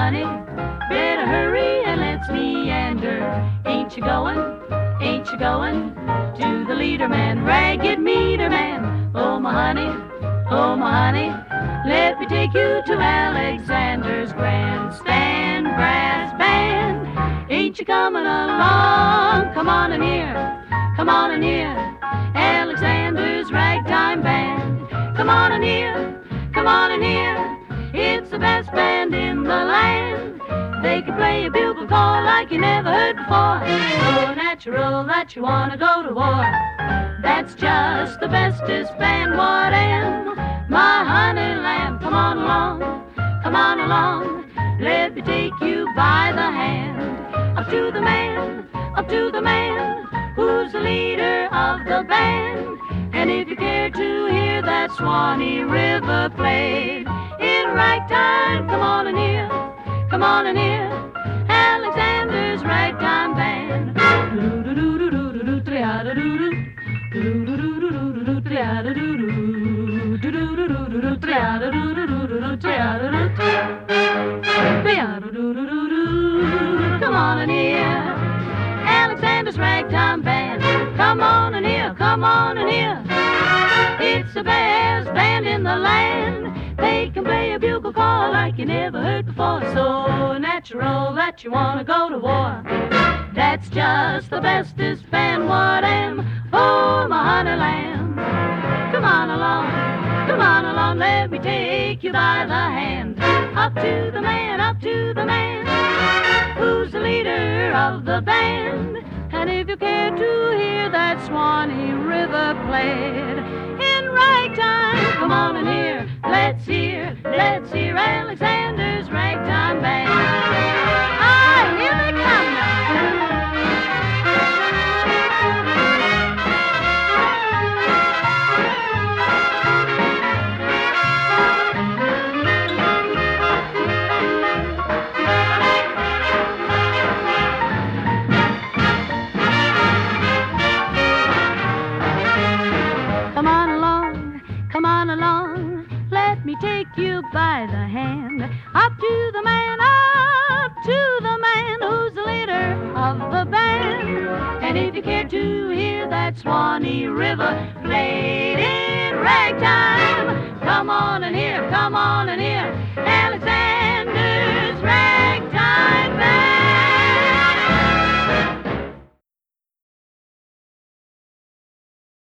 honey, better hurry and let's meander. Ain't you going? Ain't you going to the leader man, ragged meter man? Oh my honey, oh my honey, let me take you to Alexander's grandstand brass band. Ain't you coming along? Come on in here, come on in here, Alexander's ragtime band. Come on in here, come on in here, it's the best band in the land. They can play a bugle call like you never heard before. So natural that you wanna go to war. That's just the bestest band what am. My honey lamb, come on along, come on along. Let me take you by the hand. Up to the man, up to the man, who's the leader of the band. And if you care to hear that Swanee River played in ragtime, come on in here, come on in here, Alexander's ragtime band. Come on in here, Alexander's ragtime band. Come on in here, come on in here, it's the best band in the land. They can play a bugle call like you never heard before. So natural that you wanna go to war. That's just the bestest band what am. Oh my honey lamb, come on along, come on along, let me take you by the hand. Up to the man, up to the man, who's the leader of the band. And if you care to hear that Swanee River played in ragtime, come on in here, let's hear Alexander's ragtime band. Ah, here they come now. Come on along, let me take you by the hand. Up to the man, up to the man, who's the leader of the band. And if you care to hear that Swanee River played in ragtime, come on in here, come on in here,